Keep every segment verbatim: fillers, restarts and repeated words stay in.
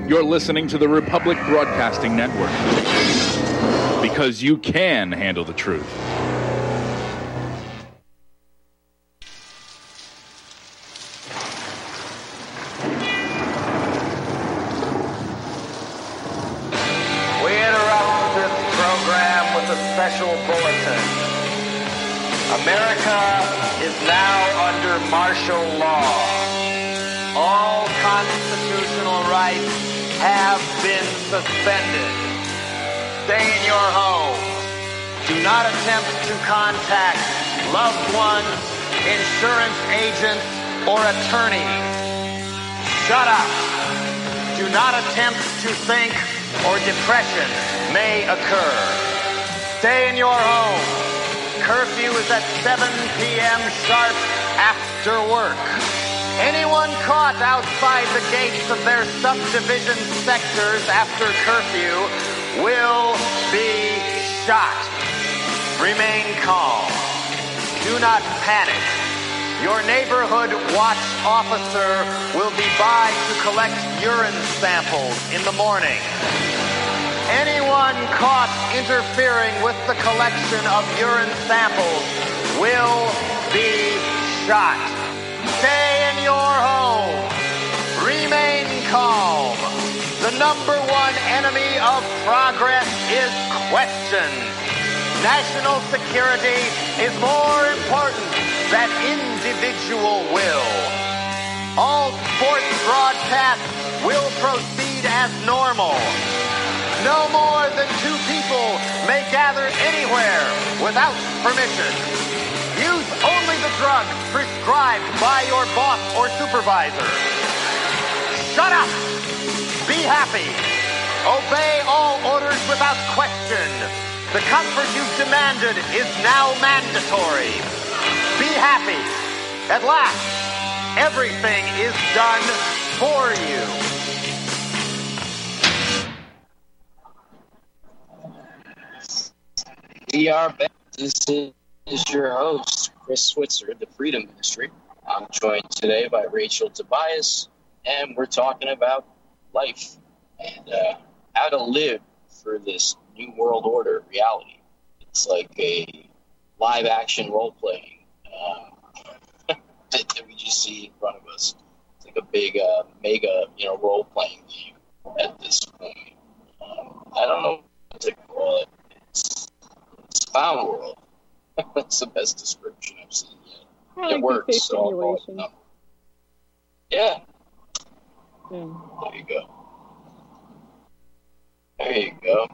You're listening to the Republic Broadcasting Network. Because you can handle the truth. We interrupt this program with a special bulletin. America is now under martial law. All constitutional rights have been suspended. Stay in your home. Do not attempt to contact loved ones, insurance agents, or attorneys. Shut up. Do not attempt to think or depression may occur. Stay in your home. Curfew is at seven p.m. sharp after work. Anyone caught outside the gates of their subdivision sectors after curfew will be shot. Remain calm. Do not panic. Your neighborhood watch officer will be by to collect urine samples in the morning. Anyone caught interfering with the collection of urine samples will be shot. Stay in your home. Remain calm. The number one enemy of progress is questions. National security is more important than individual will. All sports broadcasts will proceed as normal. No more than two people may gather anywhere without permission. Use only the drugs prescribed by your boss or supervisor. Shut up! Be happy. Obey all orders without question. The comfort you've demanded is now mandatory. Be happy. At last, everything is done for you. We are back. This is your host, Chris Switzer of the Freedom Ministry. I'm joined today by Rachel Tobias, and we're talking about life and uh, how to live for this new world order reality. It's like a live-action role-playing uh, that, that we just see in front of us. It's like a big, uh, mega, you know, role-playing game at this point. Um, I don't know what to call it. It's, it's Found World. That's the best description I've seen yet. I like it works. So simulation. um, yeah. Mm. There you go. There you go.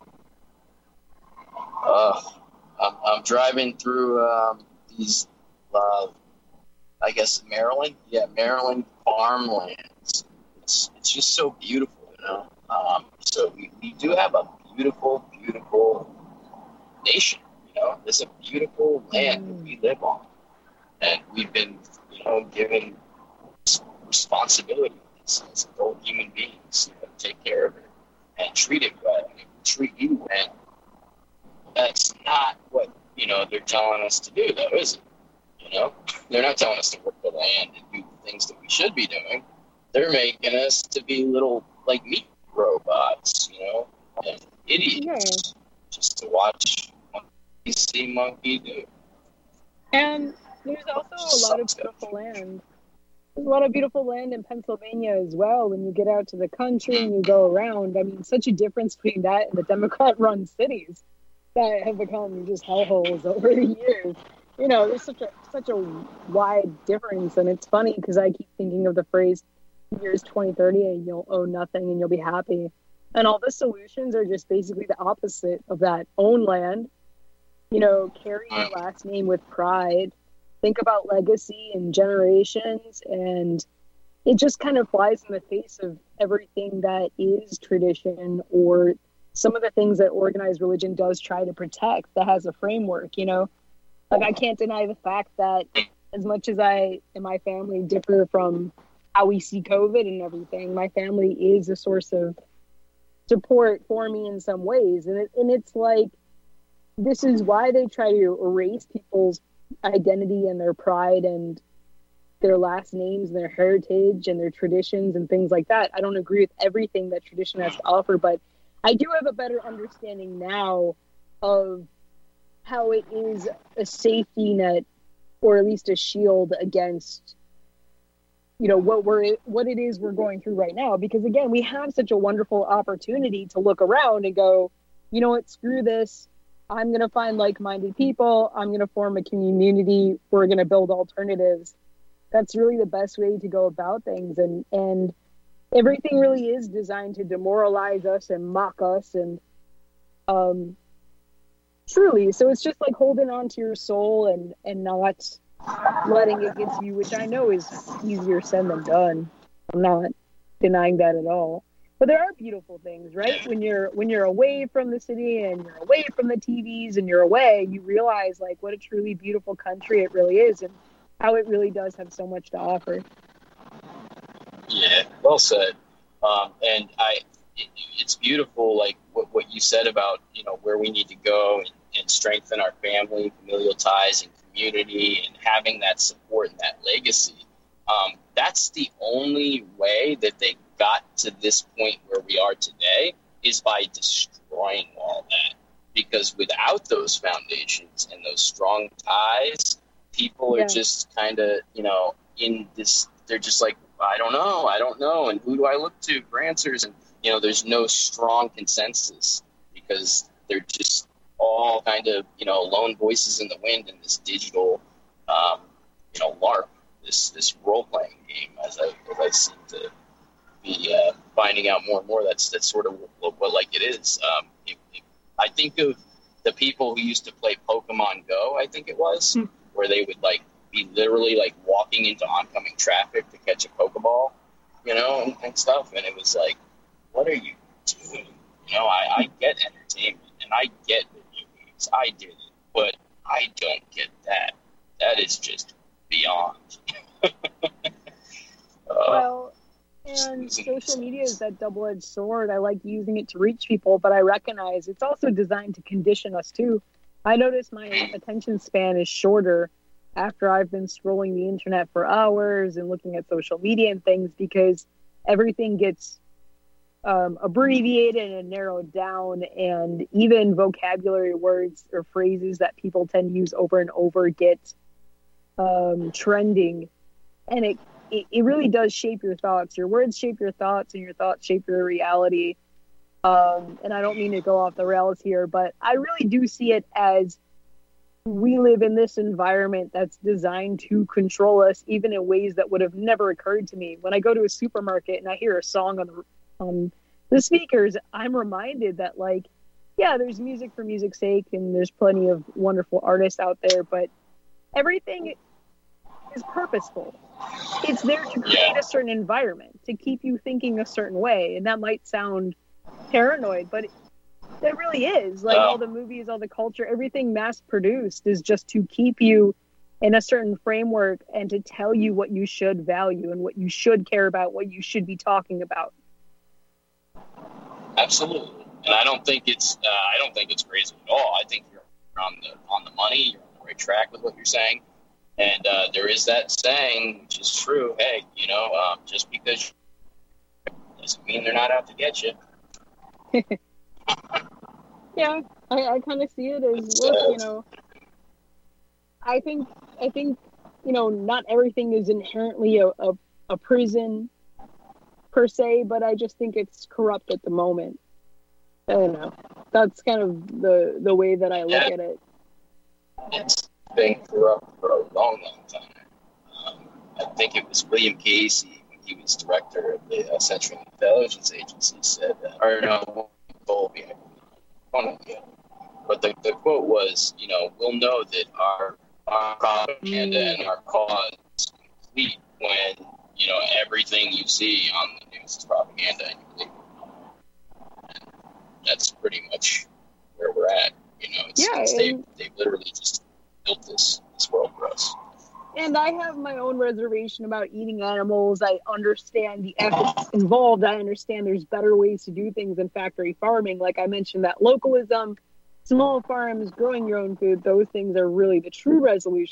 Uh, I'm, I'm driving through um, these, uh, I guess, Maryland. Yeah, Maryland farmlands. It's it's just so beautiful, you know. Um, so we, we do have a beautiful, beautiful nation. You know, it's a beautiful land that we live on, and we've been, you know, given responsibility as, as adult human beings, you know, to take care of it and treat it well, and treat you well. That's not what, you know, they're telling us to do, though, is it? You know, they're not telling us to work the land and do the things that we should be doing. They're making us to be little, like, meat robots, you know, and idiots, yeah. Just to watch monkey see monkey do. And there's also a lot of beautiful land. There's a lot of beautiful land in Pennsylvania as well. When you get out to the country and you go around, I mean, such a difference between that and the Democrat-run cities that have become just hellholes over the years. You know, there's such a such a wide difference, and it's funny because I keep thinking of the phrase "years twenty thirty" and you'll own nothing and you'll be happy. And all the solutions are just basically the opposite of that. Own land, you know, carry your last name with pride. Think about legacy and generations, and it just kind of flies in the face of everything that is tradition or some of the things that organized religion does try to protect that has a framework, you know. Like, I can't deny the fact that as much as I and my family differ from how we see COVID and everything, my family is a source of support for me in some ways. And it, and it's like, this is why they try to erase people's identity and their pride and their last names and their heritage and their traditions and things like that. I don't agree with everything that tradition has to offer, but I do have a better understanding now of how it is a safety net, or at least a shield against, you know, what we're what it is we're going through right now. Because again, we have such a wonderful opportunity to look around and go, you know what, screw this. I'm going to find like-minded people. I'm going to form a community. We're going to build alternatives. That's really the best way to go about things. And, and everything really is designed to demoralize us and mock us. And um, truly, so it's just like holding on to your soul and, and not letting it get to you, which I know is easier said than done. I'm not denying that at all. But there are beautiful things, right? When you're when you're away from the city and you're away from the T Vs and you're away, you realize like what a truly beautiful country it really is and how it really does have so much to offer. Yeah, well said. Um, and I, it, it's beautiful, like what, what you said about, you know, where we need to go and, and strengthen our family, familial ties, and community, and having that support and that legacy. Um, that's the only way that they got to this point where we are today, is by destroying all that. Because without those foundations and those strong ties, people Yeah. are just kind of, you know, in this, they're just like, I don't know, I don't know, and who do I look to for answers? And, you know, there's no strong consensus because they're just all kind of, you know, lone voices in the wind in this digital, um, you know, LARP, this this role-playing game, as I, as I seem to be uh, finding out more and more. That's that's sort of what, what like it is. Um, it, it, I think of the people who used to play Pokemon Go, I think it was, Hmm. where they would, like, be literally, like, walking into oncoming traffic to catch a Pokeball, you know, and, and stuff. And it was like, what are you doing? You know, I, I get entertainment, and I get video games. I did it. But I don't get that. That is just beyond. uh, Well, and social media is that double-edged sword. I like using it to reach people, but I recognize it's also designed to condition us too. I notice my attention span is shorter after I've been scrolling the internet for hours and looking at social media and things, because everything gets um, abbreviated and narrowed down, and even vocabulary words or phrases that people tend to use over and over get um, trending, and it It, it really does shape your thoughts. Your words shape your thoughts, and your thoughts shape your reality. Um, and I don't mean to go off the rails here, but I really do see it as we live in this environment that's designed to control us, even in ways that would have never occurred to me. When I go to a supermarket and I hear a song on the, on the speakers, I'm reminded that, like, yeah, there's music for music's sake, and there's plenty of wonderful artists out there, but everything is purposeful. It's there to create a certain environment, to keep you thinking a certain way. And that might sound paranoid, but it, it really is. Like, all the movies, all the culture, everything mass produced is just to keep you in a certain framework and to tell you what you should value and what you should care about, what you should be talking about. Absolutely. And I don't think it's uh, I don't think it's crazy at all. I think you're on the on the money, you're on the right track with what you're saying. And uh, there is that saying, which is true. Hey, you know, um, just because doesn't mean they're not out to get you. Yeah, I, I kind of see it as, look, you know, I think, I think, you know, not everything is inherently a, a, a prison per se, but I just think it's corrupt at the moment. I don't know. That's kind of the, the way that I look Yeah. at it. It's been corrupt for a long, long time. Um, I think it was William Casey, when he was director of the uh, Central Intelligence Agency, said that, or no, Colby, I don't know yet. But the, the quote was, you know, we'll know that our, our propaganda Mm. and our cause is complete when, you know, everything you see on the news is propaganda and you believe it. And that's pretty much where we're at. You know, it's, Yeah, it's, they, and- they've literally just built this, this world for us. And I have my own reservation about eating animals. I understand the ethics involved. I understand there's better ways to do things than factory farming. Like I mentioned, that localism, small farms, growing your own food, those things are really the true resolutions.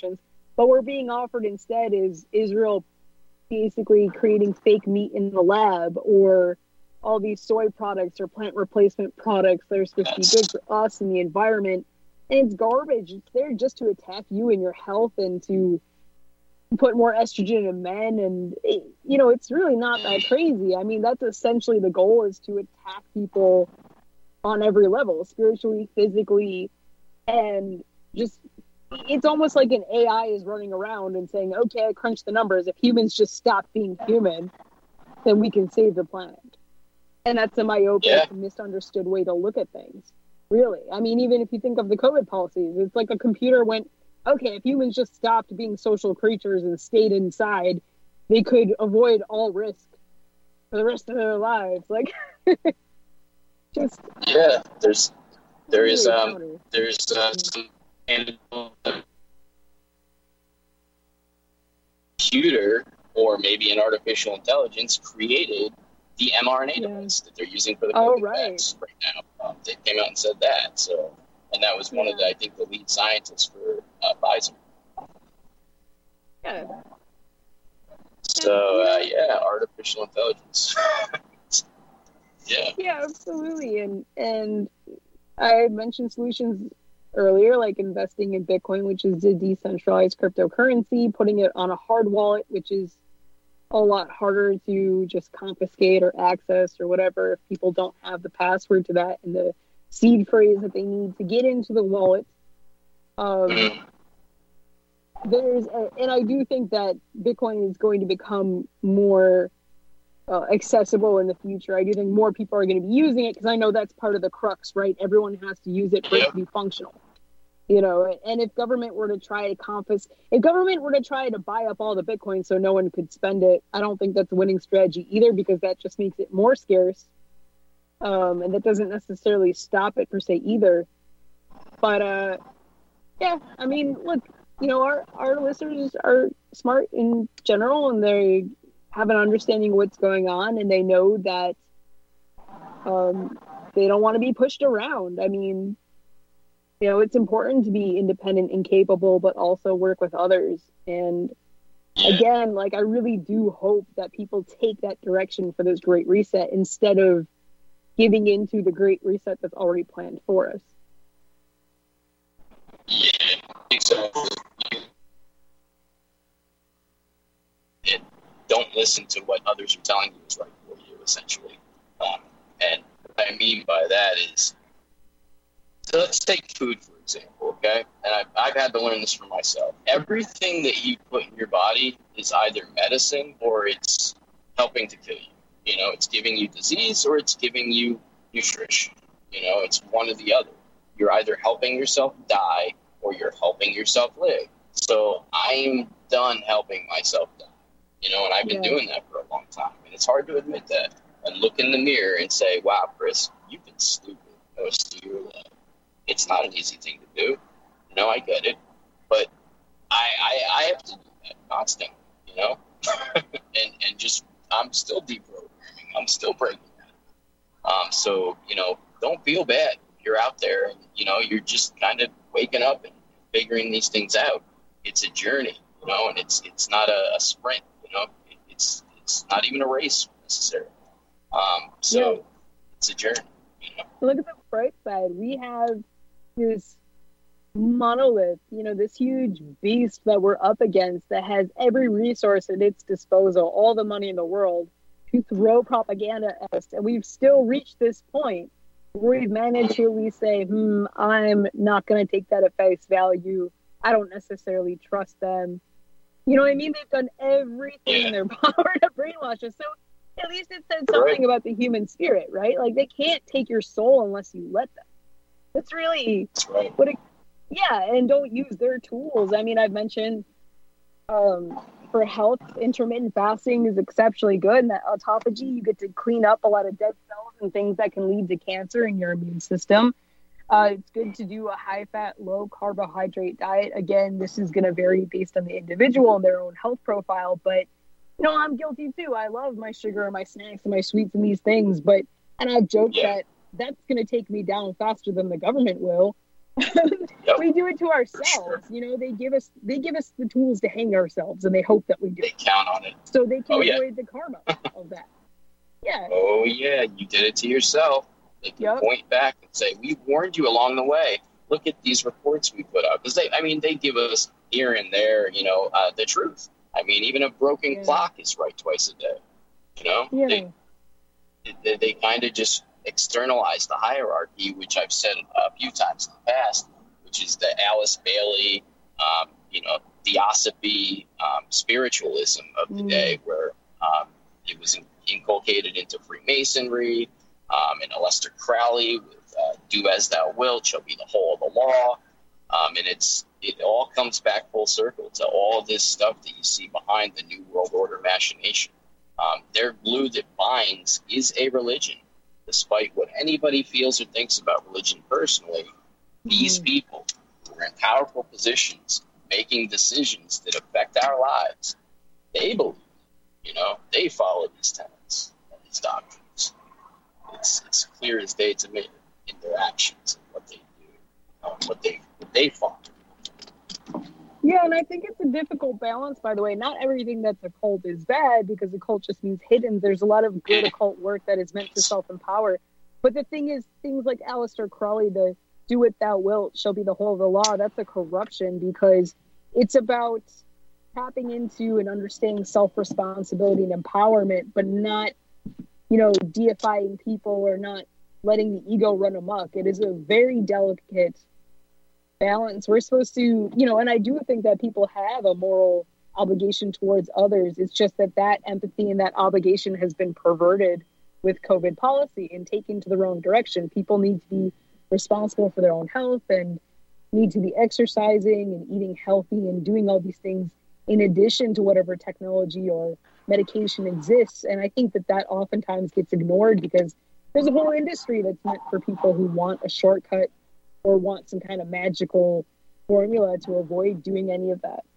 But we're being offered instead is Israel basically creating fake meat in the lab, or all these soy products or plant replacement products that are supposed to be good for us and the environment. And it's garbage. It's there just to attack you and your health and to put more estrogen in men. And, it, you know, it's really not that crazy. I mean, that's essentially the goal, is to attack people on every level, spiritually, physically, and just, it's almost like an A I is running around and saying, okay, I crunched the numbers. If humans just stop being human, then we can save the planet. And that's a myopic, yeah. misunderstood way to look at things. Really. I mean, even if you think of the COVID policies, it's like a computer went, okay, if humans just stopped being social creatures and stayed inside, they could avoid all risk for the rest of their lives. Like, just. Yeah, there's, there is, um, there's uh, some computer or maybe an artificial intelligence created the mRNA yeah. device that they're using for the oh, COVID right. vaccine right now. Um, they came out and said that. So, and that was one yeah. of the, I think, the lead scientists for uh, Pfizer. Yeah. So, uh, yeah, artificial intelligence. yeah. Yeah, absolutely. And and I mentioned solutions earlier, like investing in Bitcoin, which is a decentralized cryptocurrency, putting it on a hard wallet, which is a lot harder to just confiscate or access or whatever if people don't have the password to that and the seed phrase that they need to get into the wallet. Um, there's a, and I do think that Bitcoin is going to become more uh, accessible in the future. I do think more people are going to be using it, because I know that's part of the crux, right? Everyone has to use it for it to be functional. You know, and if government were to try to confiscate, if government were to try to buy up all the Bitcoin so no one could spend it, I don't think that's a winning strategy either, because that just makes it more scarce. Um, and that doesn't necessarily stop it per se either. But, uh, yeah, I mean, look, you know, our, our listeners are smart in general, and they have an understanding of what's going on, and they know that um, they don't want to be pushed around. I mean, you know, it's important to be independent and capable, but also work with others. And again, like, I really do hope that people take that direction for this Great Reset instead of giving into the Great Reset that's already planned for us. Yeah, exactly. It, don't listen to what others are telling you is right for you, essentially. Um, and what I mean by that is, so let's take food, for example, okay? And I've, I've had to learn this for myself. Everything that you put in your body is either medicine or it's helping to kill you. You know, it's giving you disease or it's giving you nutrition. You know, it's one or the other. You're either helping yourself die or you're helping yourself live. So I'm done helping myself die. You know, and I've been yeah. doing that for a long time. And it's hard to admit that and look in the mirror and say, wow, Chris, you've been stupid most of your life. It's not an easy thing to do. No, I get it. But I I, I have to do that constantly, you know? and and just, I'm still deprogramming. I'm still breaking that. Um, so, you know, don't feel bad. You're out there and, you know, you're just kind of waking up and figuring these things out. It's a journey, you know, and it's it's not a, a sprint, you know? It, it's it's not even a race necessarily. Um, so yeah. It's a journey, you know? Look at the bright side. We have this monolith, you know, this huge beast that we're up against that has every resource at its disposal, all the money in the world to throw propaganda at us. And we've still reached this point where we've managed to at least say, hmm, I'm not going to take that at face value. I don't necessarily trust them. You know what I mean? They've done everything in their power to brainwash us. So at least it said something about the human spirit, right? Like, they can't take your soul unless you let them. That's really what it, yeah, and don't use their tools. I mean, I've mentioned um, for health, intermittent fasting is exceptionally good. And that autophagy, you get to clean up a lot of dead cells and things that can lead to cancer in your immune system. Uh, it's good to do a high-fat, low-carbohydrate diet. Again, this is going to vary based on the individual and their own health profile. But, you know, I'm guilty too. I love my sugar and my snacks and my sweets and these things. But, and I've joked yeah. that that's going to take me down faster than the government will. Yep. We do it to ourselves. You know, they give us they give us the tools to hang ourselves, and they hope that we do. They count on it. So they can Oh, yeah. avoid the karma of that. Yeah. Oh, yeah, you did it to yourself. They can Yep. point back and say, we warned you along the way. Look at these reports we put out. Because, they, I mean, they give us here and there, you know, uh, the truth. I mean, even a broken Yeah. clock is right twice a day. You know? Yeah. They, they, they kind of just externalize the hierarchy, which I've said a few times in the past, which is the Alice Bailey, um, you know, theosophy, um, spiritualism of the Mm. day, where um, it was in, inculcated into Freemasonry, um, and Aleister Crowley with uh, "Do as thou wilt shall be the whole of the law," um, and it's it all comes back full circle to all this stuff that you see behind the New World Order machination. Um, their glue that binds is a religion. Despite what anybody feels or thinks about religion personally, these Mhm. people who are in powerful positions making decisions that affect our lives, they believe, you know, they follow these tenets and these doctrines. It's, it's clear as day to me in their actions and what they do, um, what they what they follow. Yeah, and I think it's a difficult balance, by the way. Not everything that's a cult is bad, because a cult just means hidden. There's a lot of good occult work that is meant to self-empower. But the thing is, things like Aleister Crowley, the "do what thou wilt shall be the whole of the law," that's a corruption, because it's about tapping into and understanding self-responsibility and empowerment, but not, you know, deifying people or not letting the ego run amok. It is a very delicate balance. We're supposed to, you know, and I do think that people have a moral obligation towards others. It's just that that empathy and that obligation has been perverted with COVID policy and taken to the wrong direction. People need to be responsible for their own health and need to be exercising and eating healthy and doing all these things in addition to whatever technology or medication exists. And I think that that oftentimes gets ignored, because there's a whole industry that's meant for people who want a shortcut or want some kind of magical formula to avoid doing any of that.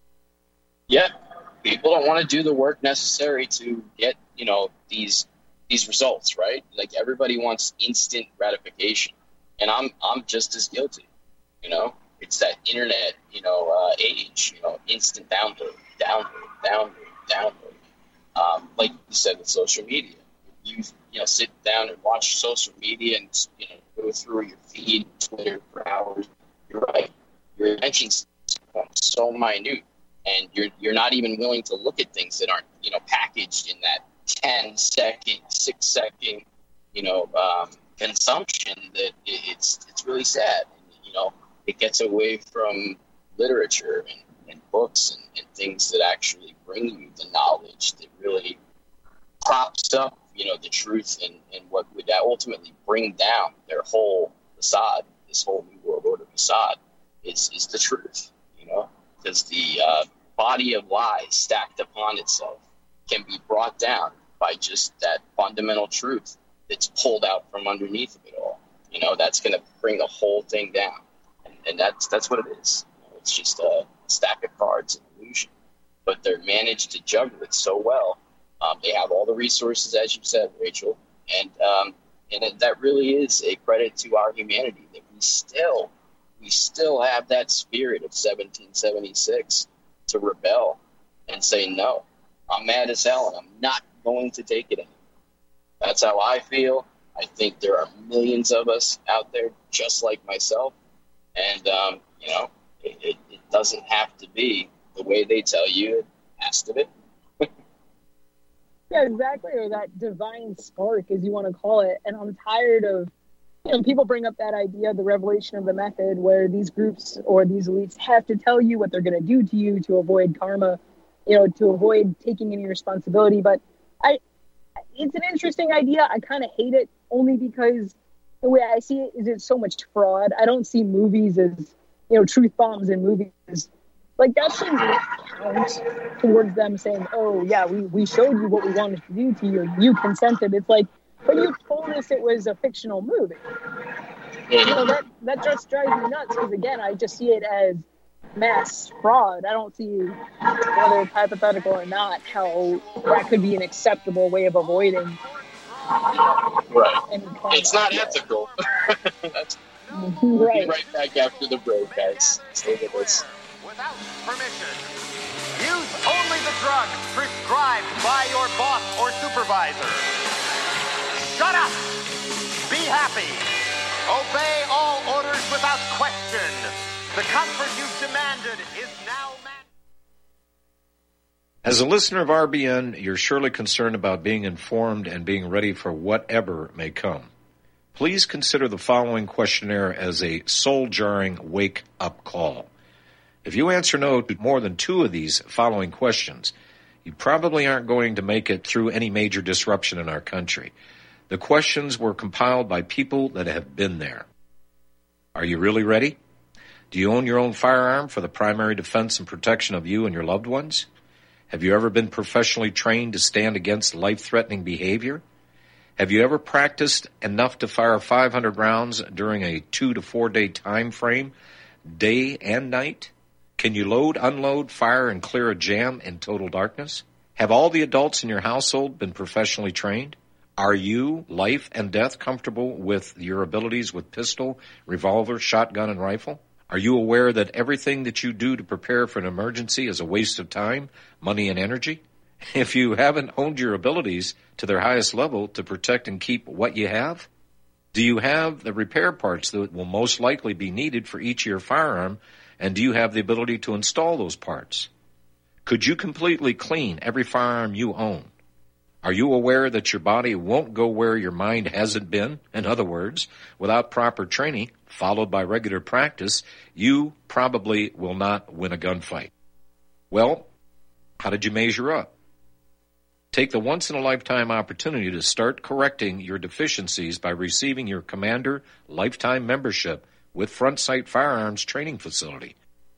Yeah, people don't want to do the work necessary to get, you know, these these results, right? Like, everybody wants instant gratification, and I'm I'm just as guilty. You know, it's that internet, you know, uh, age. You know, instant download, download, download, download. Um, like you said with social media, you you know sit down and watch social media and you know go through your feed, Twitter for hours. You're right. Your attention's so minute, and you're you're not even willing to look at things that aren't you know packaged in that ten second, six second, you know, um, consumption. That it, it's it's really sad. And, you know, it gets away from literature and, and books and, and things that actually bring you the knowledge that really props up, you know, the truth and, and what would ultimately bring down their whole facade, this whole New World Order facade, is, is the truth, you know, because the uh, body of lies stacked upon itself can be brought down by just that fundamental truth that's pulled out from underneath of it all. You know, that's going to bring the whole thing down. And, and that's that's what it is. You know, it's just a stack of cards, an illusion. But they're managed to juggle it so well. Um, they have all the resources, as you said, Rachel. And um, and it, that really is a credit to our humanity that we still, we still have that spirit of seventeen seventy-six to rebel and say, no, I'm mad as hell and I'm not going to take it anymore. That's how I feel. I think there are millions of us out there just like myself. And, um, you know, it, it, it doesn't have to be the way they tell you it has to be. Yeah, exactly. Or that divine spark, as you want to call it. And I'm tired of, you know, people bring up that idea, the revelation of the method, where these groups or these elites have to tell you what they're going to do to you to avoid karma, you know, to avoid taking any responsibility. But I, it's an interesting idea. I kind of hate it only because the way I see it is it's so much fraud. I don't see movies as, you know, truth bombs in movies. Like, that shouldn't count towards them saying, oh, yeah, we, we showed you what we wanted to do to you. You consented. It's like, but you told us it was a fictional movie. You know, that, that just drives me nuts because, again, I just see it as mass fraud. I don't see, whether it's hypothetical or not, how that could be an acceptable way of avoiding. Right. It's not ethical. That's, We'll Right. be right back after the break, guys. Stay with us. Without permission. Use only the drugs prescribed by your boss or supervisor. Shut up. Be happy. Obey all orders without question. The comfort you've demanded is now mandatory. As a listener of R B N, you're surely concerned about being informed and being ready for whatever may come. Please consider the following questionnaire as a soul-jarring wake-up call. If you answer no to more than two of these following questions, you probably aren't going to make it through any major disruption in our country. The questions were compiled by people that have been there. Are you really ready? Do you own your own firearm for the primary defense and protection of you and your loved ones? Have you ever been professionally trained to stand against life-threatening behavior? Have you ever practiced enough to fire five hundred rounds during a two to four day time frame, day and night? Can you load, unload, fire, and clear a jam in total darkness? Have all the adults in your household been professionally trained? Are you, life and death, comfortable with your abilities with pistol, revolver, shotgun, and rifle? Are you aware that everything that you do to prepare for an emergency is a waste of time, money, and energy? If you haven't honed your abilities to their highest level to protect and keep what you have, do you have the repair parts that will most likely be needed for each of your firearm, and do you have the ability to install those parts? Could you completely clean every firearm you own? Are you aware that your body won't go where your mind hasn't been? In other words, without proper training, followed by regular practice, you probably will not win a gunfight. Well, how did you measure up? Take the once-in-a-lifetime opportunity to start correcting your deficiencies by receiving your Commander Lifetime Membership with Front Sight Firearms Training Facility.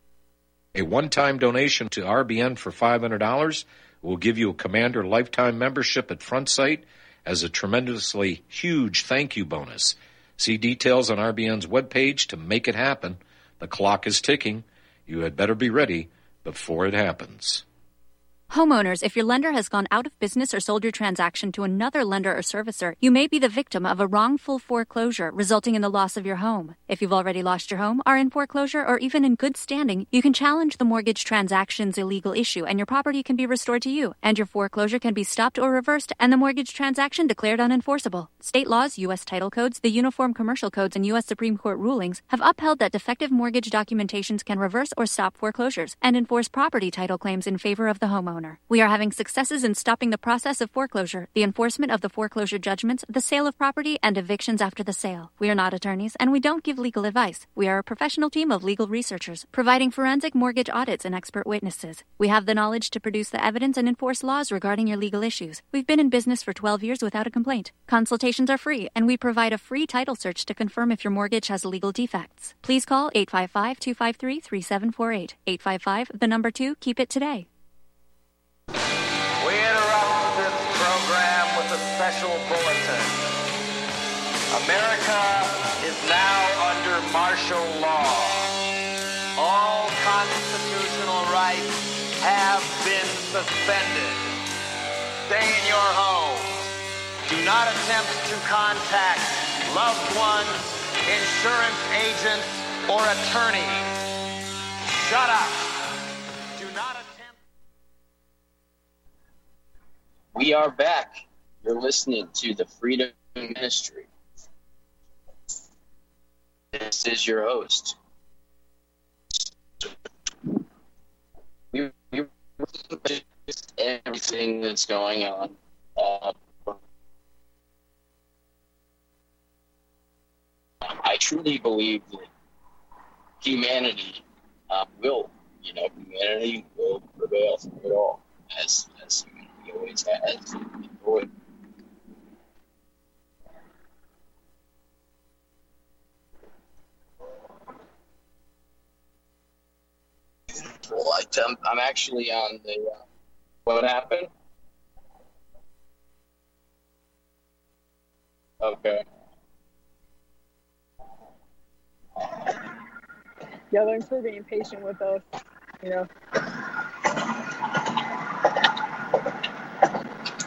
A one-time donation to R B N for five hundred dollars will give you a Commander Lifetime Membership at Front Sight as a tremendously huge thank you bonus. See details on R B N's webpage to make it happen. The clock is ticking. You had better be ready before it happens. Homeowners, if your lender has gone out of business or sold your transaction to another lender or servicer, you may be the victim of a wrongful foreclosure resulting in the loss of your home. If you've already lost your home, are in foreclosure, or even in good standing, you can challenge the mortgage transaction's illegal issue and your property can be restored to you, and your foreclosure can be stopped or reversed and the mortgage transaction declared unenforceable. State laws, U S title codes, the Uniform Commercial Codes, and U S Supreme Court rulings have upheld that defective mortgage documentations can reverse or stop foreclosures and enforce property title claims in favor of the homeowner. We are having successes in stopping the process of foreclosure, the enforcement of the foreclosure judgments, the sale of property, and evictions after the sale. We are not attorneys, and we don't give legal advice. We are a professional team of legal researchers, providing forensic mortgage audits and expert witnesses. We have the knowledge to produce the evidence and enforce laws regarding your legal issues. We've been in business for twelve years without a complaint. Consultations are free, and we provide a free title search to confirm if your mortgage has legal defects. Please call eight five five, two five three, three seven four eight. eight five five, the number two, keep it today. We interrupt this program with a special bulletin. America is now under martial law. All constitutional rights have been suspended. Stay in your home. Do not attempt to contact loved ones, insurance agents, or attorneys. Shut up. Do not attempt. We are back. You're listening to the Freedom Ministry. This is your host. We, we everything that's going on. Uh, I truly believe that humanity uh, will, you know, humanity will prevail through it all, as as humanity always has. Boy. Well, I, I'm, I'm actually on the. Uh, what happened? Okay. Yeah, thanks for being patient with us. You know.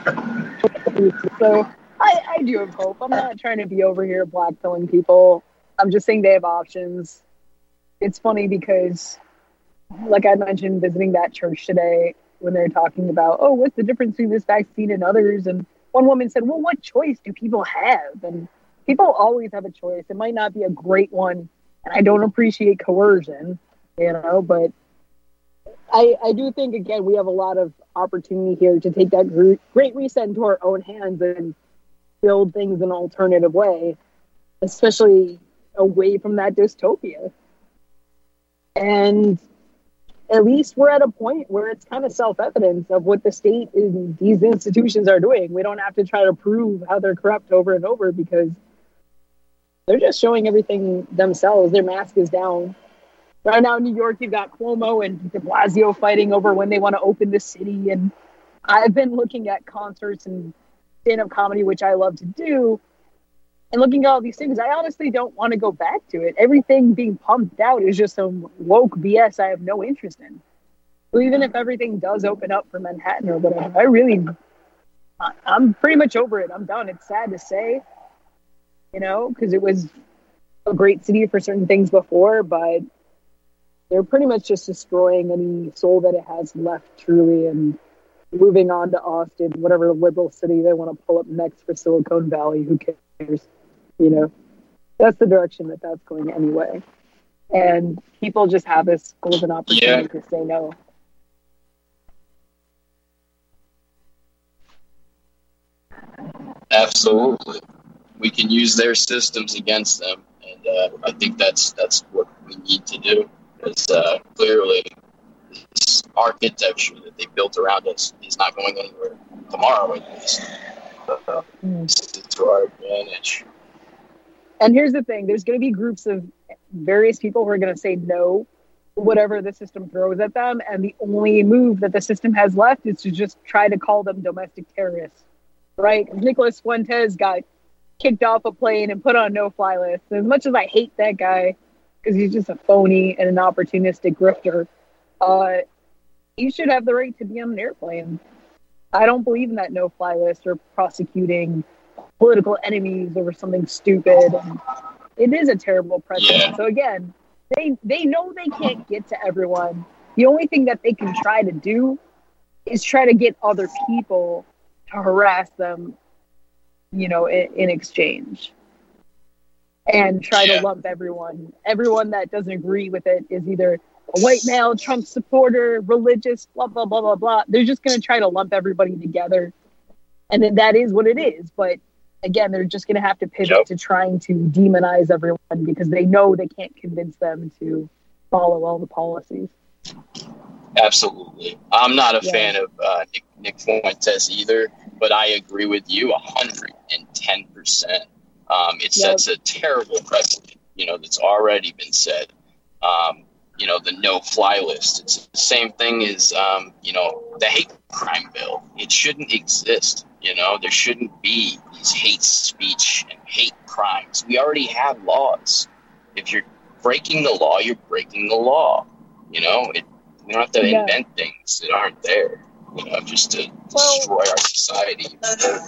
So I, I do have hope. I'm not trying to be over here blackpilling people. I'm just saying they have options. It's funny because, like I mentioned, visiting that church today, when they're talking about, oh, what's the difference between this vaccine and others? And one woman said, well, what choice do people have? And people always have a choice. It might not be a great one. And I don't appreciate coercion, you know, but I, I do think, again, we have a lot of opportunity here to take that great reset into our own hands and build things in an alternative way, especially away from that dystopia. And at least we're at a point where it's kind of self-evident of what the state and these institutions are doing. We don't have to try to prove how they're corrupt over and over because they're just showing everything themselves. Their mask is down. Right now in New York, you've got Cuomo and de Blasio fighting over when they want to open the city. And I've been looking at concerts and stand-up comedy, which I love to do, and looking at all these things. I honestly don't want to go back to it. Everything being pumped out is just some woke B S I have no interest in. So even if everything does open up for Manhattan or whatever, I really, I'm pretty much over it. I'm done. It's sad to say, you know, because it was a great city for certain things before, but they're pretty much just destroying any soul that it has left, truly, and moving on to Austin, whatever liberal city they want to pull up next for Silicon Valley. Who cares? You know, that's the direction that that's going anyway. And people just have this golden opportunity yeah. to say no. Absolutely. We can use their systems against them. And uh, I think that's that's what we need to do. Because uh, clearly this architecture that they built around us is not going anywhere tomorrow, at least. Uh, mm. To our advantage. And here's the thing. There's going to be groups of various people who are going to say no to whatever the system throws at them. And the only move that the system has left is to just try to call them domestic terrorists. Right? Nicholas Fuentes got kicked off a plane and put on a no-fly list. As much as I hate that guy, because he's just a phony and an opportunistic grifter, uh, he should have the right to be on an airplane. I don't believe in that no-fly list or prosecuting political enemies over something stupid. And it is a terrible precedent. Yeah. So again, they they know they can't get to everyone. The only thing that they can try to do is try to get other people to harass them, you know, in, in exchange. And try yeah. to lump everyone. Everyone that doesn't agree with it is either a white male, Trump supporter, religious, blah, blah, blah, blah, blah. They're just going to try to lump everybody together. And then that is what it is. But again, they're just going to have to pivot yep. to trying to demonize everyone because they know they can't convince them to follow all the policies. Absolutely. I'm not a yeah. fan of uh, Nick, Nick Fuentes either, but I agree with you one hundred ten percent. Um, it sets yep. a terrible precedent, you know, that's already been said. Um, you know, the no-fly list. It's the same thing as, um, you know, the hate crime bill. It shouldn't exist, you know. There shouldn't be these hate speech and hate crimes. We already have laws. If you're breaking the law, you're breaking the law. You know, it, we don't have to yeah. invent things that aren't there, you know, just to well, destroy our society.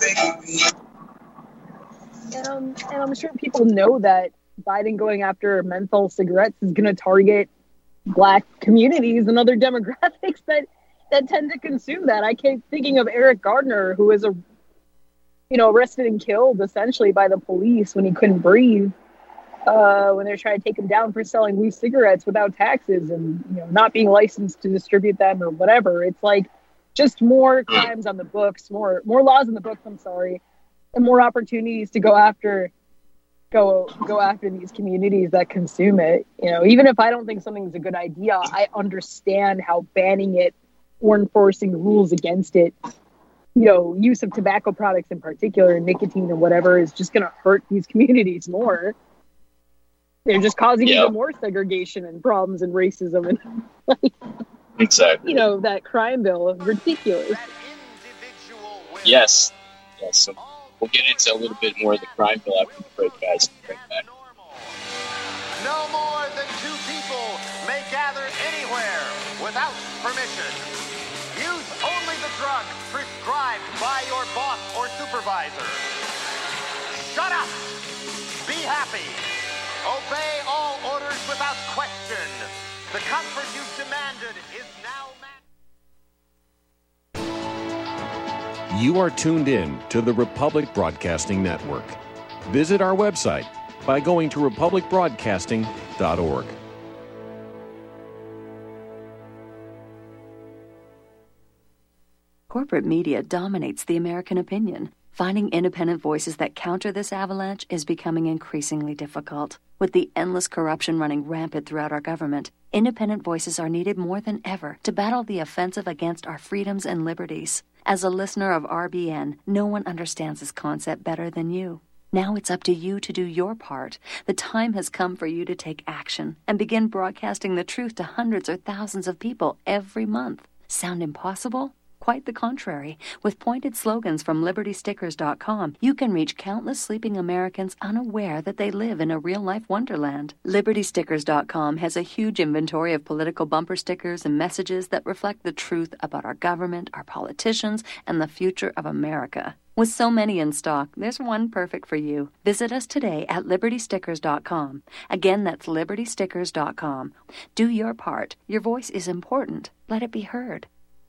And, um, and I'm sure people know that Biden going after menthol cigarettes is going to target Black communities and other demographics that, that tend to consume that. I keep thinking of Eric Gardner, who was a, you know, arrested and killed essentially by the police when he couldn't breathe, uh, when they were trying to take him down for selling loose cigarettes without taxes and, you know, not being licensed to distribute them or whatever. It's like just more crimes on the books, more more laws in the books. I'm sorry. And more opportunities to go after, go go after these communities that consume it. You know, even if I don't think something's a good idea, I understand how banning it or enforcing rules against it, you know, use of tobacco products in particular, nicotine or whatever, is just going to hurt these communities more. They're just causing yep. even more segregation and problems and racism and like, exactly. You know, that crime bill is ridiculous. Yes. Yes. So we'll get into a little bit more of the crime bill after the break, guys. Break back. No more than two people may gather anywhere without permission. Use only the drug prescribed by your boss or supervisor. Shut up. Be happy. Obey all orders without question. The comfort you've demanded is now mandatory. You are tuned in to the Republic Broadcasting Network. Visit our website by going to republic broadcasting dot org. Corporate media dominates the American opinion. Finding independent voices that counter this avalanche is becoming increasingly difficult. With the endless corruption running rampant throughout our government, independent voices are needed more than ever to battle the offensive against our freedoms and liberties. As a listener of R B N, no one understands this concept better than you. Now it's up to you to do your part. The time has come for you to take action and begin broadcasting the truth to hundreds or thousands of people every month. Sound impossible? Quite the contrary. With pointed slogans from liberty stickers dot com, you can reach countless sleeping Americans unaware that they live in a real-life wonderland. liberty stickers dot com has a huge inventory of political bumper stickers and messages that reflect the truth about our government, our politicians, and the future of America. With so many in stock, there's one perfect for you. Visit us today at liberty stickers dot com. Again, that's liberty stickers dot com. Do your part. Your voice is important. Let it be heard.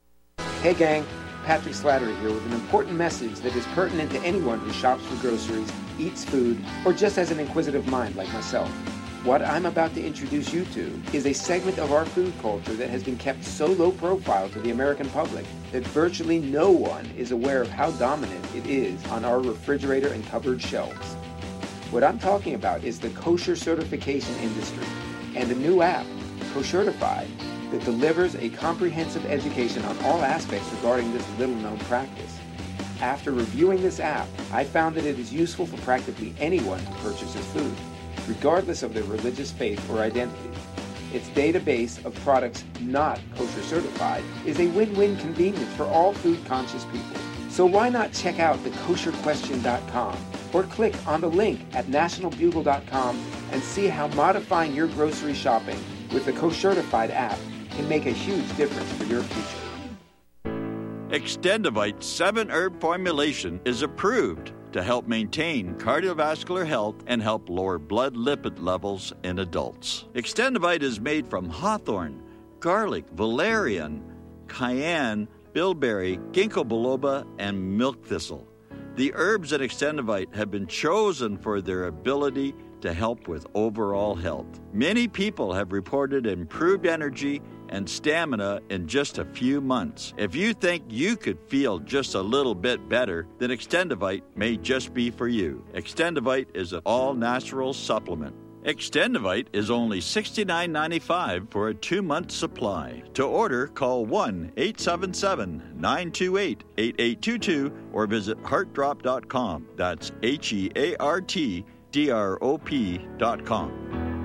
Hey gang, Patrick Slattery here with an important message that is pertinent to anyone who shops for groceries, eats food, or just has an inquisitive mind like myself. What I'm about to introduce you to is a segment of our food culture that has been kept so low profile to the American public that virtually no one is aware of how dominant it is on our refrigerator and cupboard shelves. What I'm talking about is the kosher certification industry and a new app, Koshertified, that delivers a comprehensive education on all aspects regarding this little-known practice. After reviewing this app, I found that it is useful for practically anyone who purchases food, regardless of their religious faith or identity. Its database of products not kosher certified is a win-win convenience for all food-conscious people. So why not check out the kosher question dot com or click on the link at national bugle dot com and see how modifying your grocery shopping with the Koshertified app can make a huge difference for your future. Extendivite seven herb formulation is approved to help maintain cardiovascular health and help lower blood lipid levels in adults. Extendivite is made from hawthorn, garlic, valerian, cayenne, bilberry, ginkgo biloba, and milk thistle. The herbs in Extendivite have been chosen for their ability to help with overall health. Many people have reported improved energy and stamina in just a few months. If you think you could feel just a little bit better, then Extendivite may just be for you. Extendivite is an all-natural supplement. Extendivite is only sixty-nine ninety-five for a two-month supply. To order, call one eight seven seven, nine two eight, eight eight two two or visit heart drop dot com. That's H E A R T D R O P dot com.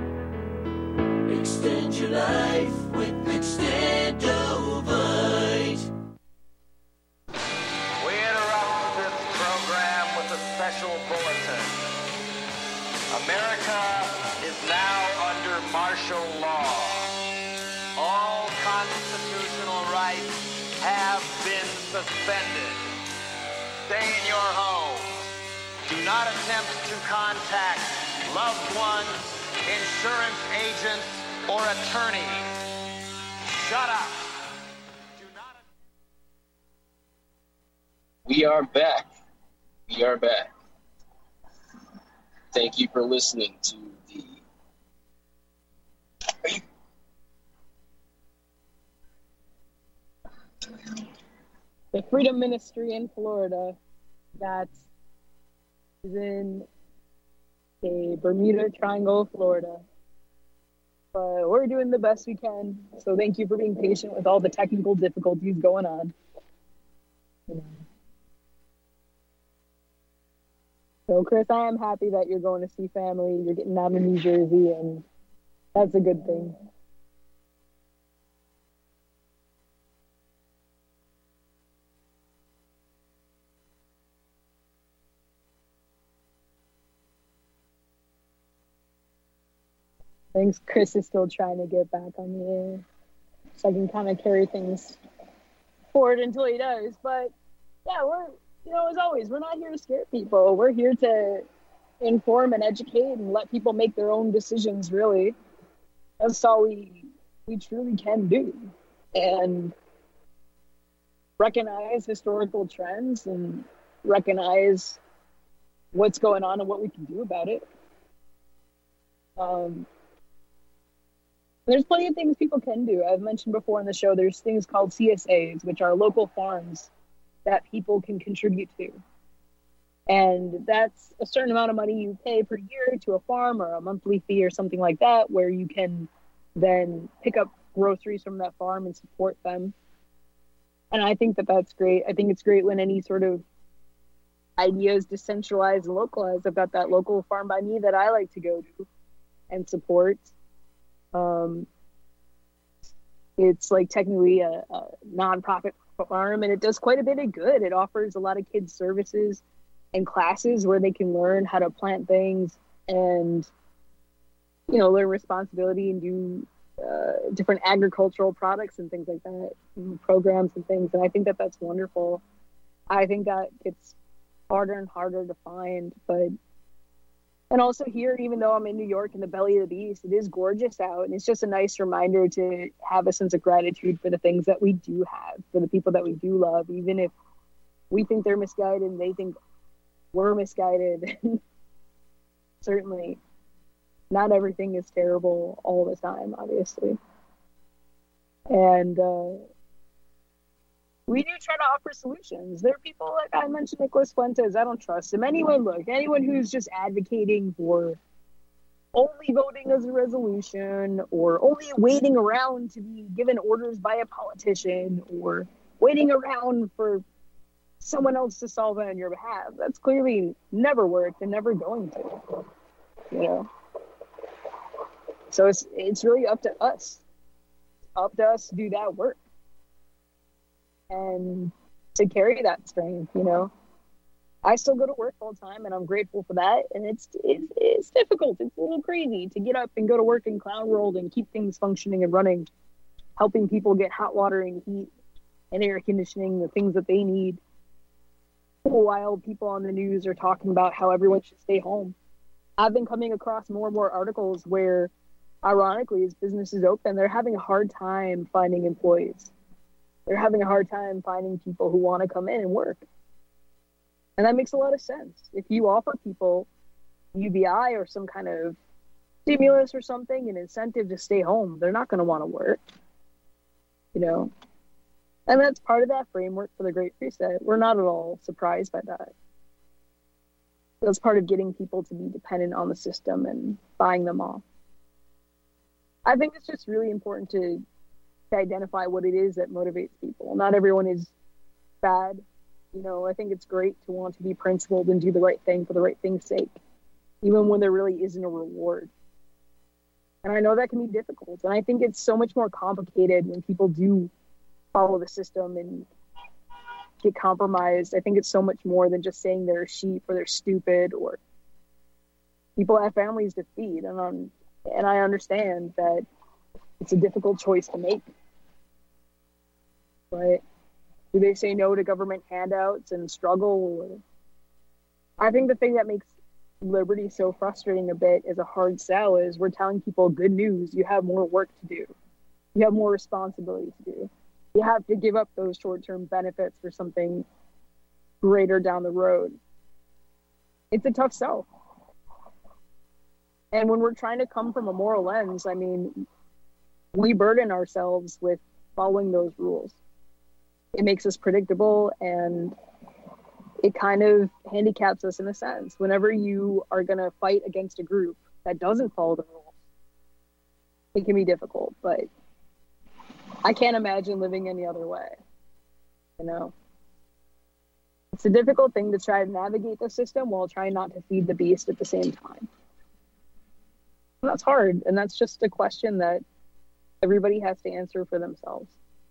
Extend your life with Extendovite. We interrupt this program with a special bulletin. America is now under martial law. All constitutional rights have been suspended. Stay in your home. Do not attempt to contact loved ones, insurance agents, or attorneys. Shut up. Do not... We are back. We are back. Thank you for listening to the the Freedom Ministry in Florida that is in the Bermuda Triangle, Florida. But we're doing the best we can. So thank you for being patient with all the technical difficulties going on. You know. So, Chris, I am happy that you're going to see family. You're getting out of New Jersey, and that's a good thing. Thanks. Chris is still trying to get back on the air, so I can kind of carry things forward until he does. But yeah, we're, you know, as always, we're not here to scare people. We're here to inform and educate and let people make their own decisions, really. That's all we we truly can do. And recognize historical trends and recognize what's going on and what we can do about it. Um, there's plenty of things people can do. I've mentioned before on the show, there's things called C S As, which are local farms that people can contribute to. And that's a certain amount of money you pay per year to a farm, or a monthly fee or something like that, where you can then pick up groceries from that farm and support them. And I think that that's great. I think it's great when any sort of idea is decentralized and localized. I've got that local farm by me that I like to go to and support. Um, it's like technically a, a nonprofit farm, and it does quite a bit of good. It offers a lot of kids services and classes where they can learn how to plant things and, you know, learn responsibility and do uh, different agricultural products and things like that, and programs and things. And I think that that's wonderful. I think that gets harder and harder to find, but and also here, even though I'm in New York in the belly of the beast, it is gorgeous out, and it's just a nice reminder to have a sense of gratitude for the things that we do have, for the people that we do love, even if we think they're misguided and they think we're misguided. Certainly not everything is terrible all the time, obviously. And uh, we do try to offer solutions. There are people, like I mentioned, Nicholas Fuentes. I don't trust him. Anyone, look, anyone who's just advocating for only voting as a resolution, or only waiting around to be given orders by a politician, or waiting around for someone else to solve it on your behalf, that's clearly never worked and never going to, you know. So it's it's really up to us, up to us to do that work and to carry that strength, you know. I still go to work full time, and I'm grateful for that. And it's, it's it's difficult. It's a little crazy to get up and go to work in Clown World and keep things functioning and running, helping people get hot water and heat and air conditioning, the things that they need, while people on the news are talking about how everyone should stay home. I've been coming across more and more articles where, ironically, as businesses open, they're having a hard time finding employees. They're having a hard time finding people who want to come in and work. And that makes a lot of sense. If you offer people U B I or some kind of stimulus or something, an incentive to stay home, they're not going to want to work, you know. And that's part of that framework for the Great Reset. We're not at all surprised by that. That's part of getting people to be dependent on the system and buying them off. I think it's just really important to, to identify what it is that motivates people. Not everyone is bad. You know, I think it's great to want to be principled and do the right thing for the right thing's sake, even when there really isn't a reward. And I know that can be difficult. And I think it's so much more complicated when people do follow the system and get compromised. I think it's so much more than just saying they're sheep or they're stupid, or people have families to feed. And, um, and I understand that it's a difficult choice to make. But do they say no to government handouts and struggle? I think the thing that makes liberty so frustrating a bit as a hard sell is we're telling people good news. You have more work to do. You have more responsibility to do. You have to give up those short-term benefits for something greater down the road. It's a tough sell. And when we're trying to come from a moral lens, I mean, we burden ourselves with following those rules. It makes us predictable, and it kind of handicaps us in a sense. Whenever you are going to fight against a group that doesn't follow the rules, it can be difficult, but I can't imagine living any other way, you know? It's a difficult thing to try to navigate the system while trying not to feed the beast at the same time. And that's hard, and that's just a question that everybody has to answer for themselves.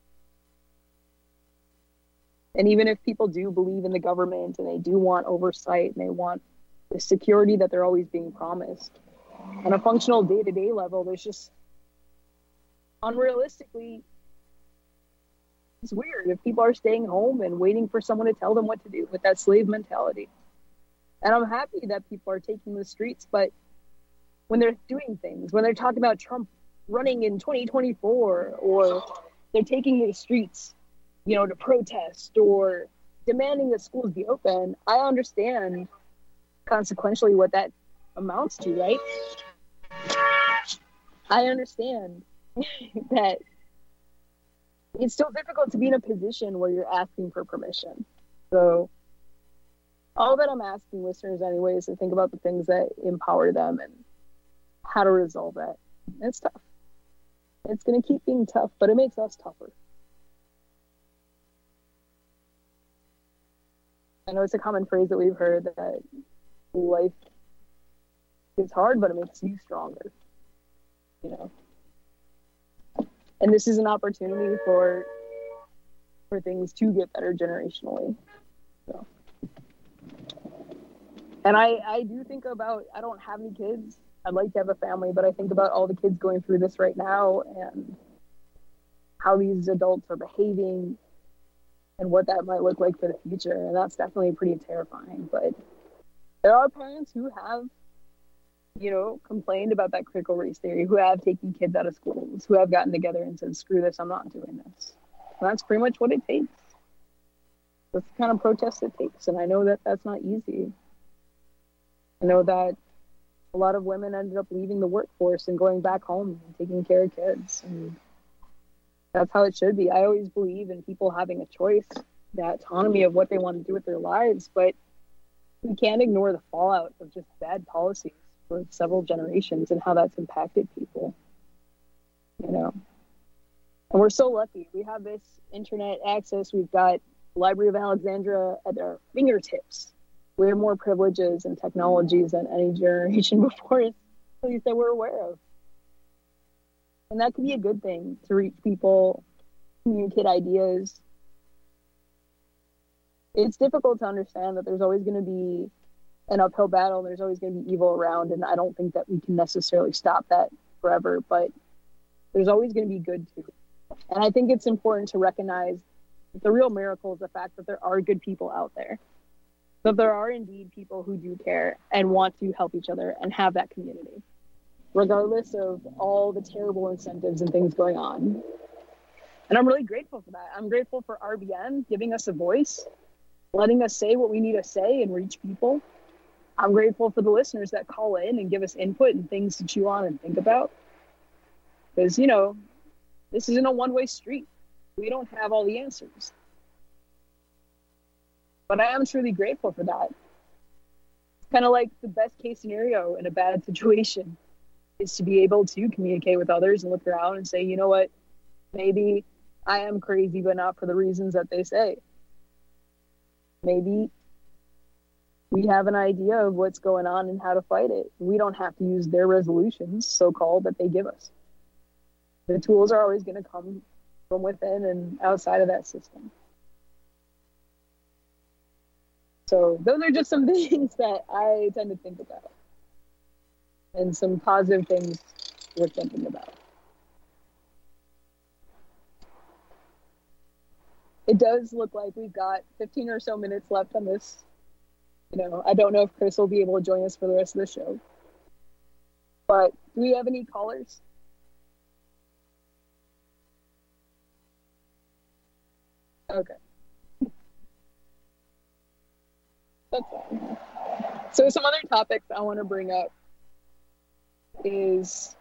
And even if people do believe in the government and they do want oversight and they want the security that they're always being promised, on a functional day-to-day level, there's just, unrealistically, it's weird if people are staying home and waiting for someone to tell them what to do with that slave mentality. And I'm happy that people are taking the streets, but when they're doing things, when they're talking about Trump running in twenty twenty-four, or they're taking the streets, you know, to protest or demanding that schools be open, I understand consequentially what that amounts to, right? I understand that it's still difficult to be in a position where you're asking for permission. So all that I'm asking listeners anyway is to think about the things that empower them and how to resolve that. It's tough. It's going to keep being tough, but it makes us tougher. I know it's a common phrase that we've heard that life is hard, but it makes you stronger. You know? And this is an opportunity for for things to get better generationally. So. And I, I do think about, I don't have any kids. I'd like to have a family, but I think about all the kids going through this right now and how these adults are behaving and what that might look like for the future. And that's definitely pretty terrifying. But there are parents who have, you know, complained about that critical race theory, who have taken kids out of schools, who have gotten together and said, screw this, I'm not doing this. And that's pretty much what it takes. That's the kind of protest it takes. And I know that that's not easy. I know that a lot of women ended up leaving the workforce and going back home and taking care of kids. And that's how it should be. I always believe in people having a choice, the autonomy of what they want to do with their lives. But we can't ignore the fallout of just bad policies for several generations and how that's impacted people. You know, and we're so lucky. We have this internet access. We've got the Library of Alexandria at our fingertips. We have more privileges and technologies than any generation before us, at least that we're aware of. And that could be a good thing, to reach people, communicate ideas. It's difficult to understand that there's always going to be an uphill battle, and there's always going to be evil around, and I don't think that we can necessarily stop that forever, but there's always going to be good too. And I think it's important to recognize that the real miracle is the fact that there are good people out there. That there are indeed people who do care and want to help each other and have that community, regardless of all the terrible incentives and things going on. And I'm really grateful for that. I'm grateful for R B N giving us a voice, letting us say what we need to say and reach people. I'm grateful for the listeners that call in and give us input and things to chew on and think about. Because, you know, this isn't a one-way street. We don't have all the answers. But I am truly grateful for that. It's kind of like the best case scenario in a bad situation is to be able to communicate with others and look around and say, you know what, maybe I am crazy, but not for the reasons that they say. Maybe we have an idea of what's going on and how to fight it. We don't have to use their resolutions, so-called, that they give us. The tools are always going to come from within and outside of that system. So those are just some things that I tend to think about, and some positive things we're thinking about. It does look like we've got fifteen or so minutes left on this. You know, I don't know if Chris will be able to join us for the rest of the show. But do we have any callers? Okay. That's fine. So some other topics I want to bring up is,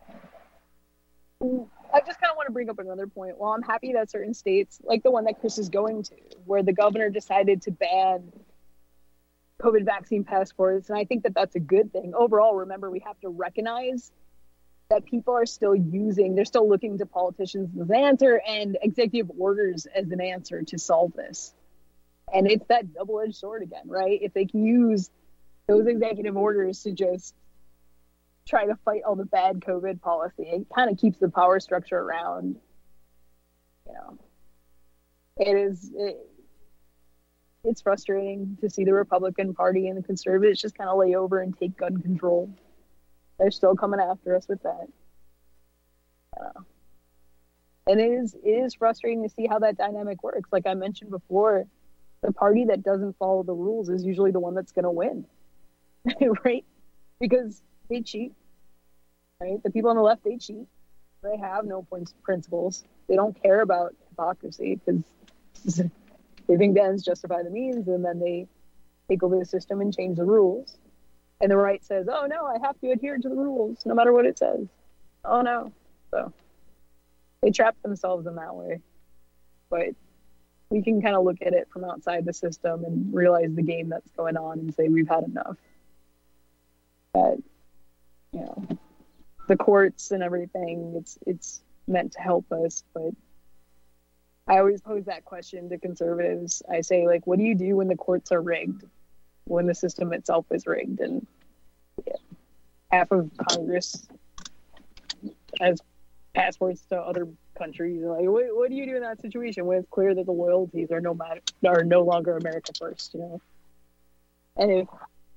I just kind of want to bring up another point. Well, I'm happy that certain states, like the one that Chris is going to, where the governor decided to ban COVID vaccine passports, and I think that that's a good thing. Overall, remember, we have to recognize that people are still using, they're still looking to politicians as an answer and executive orders as an answer to solve this. And it's that double-edged sword again, right? If they can use those executive orders to just try to fight all the bad COVID policy, it kind of keeps the power structure around. You know, it is, it, it's frustrating to see the Republican Party and the conservatives just kind of lay over and take gun control. They're still coming after us with that. Uh, and it is, it is frustrating to see how that dynamic works. Like I mentioned before, the party that doesn't follow the rules is usually the one that's going to win, right? Because they cheat, right? The people on the left, they cheat. They have no points principles. They don't care about hypocrisy because they think the ends justify the means, and then they take over the system and change the rules. And the right says, oh, no, I have to adhere to the rules no matter what it says. Oh, no. So they trap themselves in that way. But we can kind of look at it from outside the system and realize the game that's going on and say we've had enough. That, you know, the courts and everything, it's it's meant to help us. But I always pose that question to conservatives. I say, like, what do you do when the courts are rigged? When the system itself is rigged and yeah, half of Congress has passports to other countries? Like, what, what do you do in that situation when it's clear that the loyalties are no matter are no longer America first? You know, and if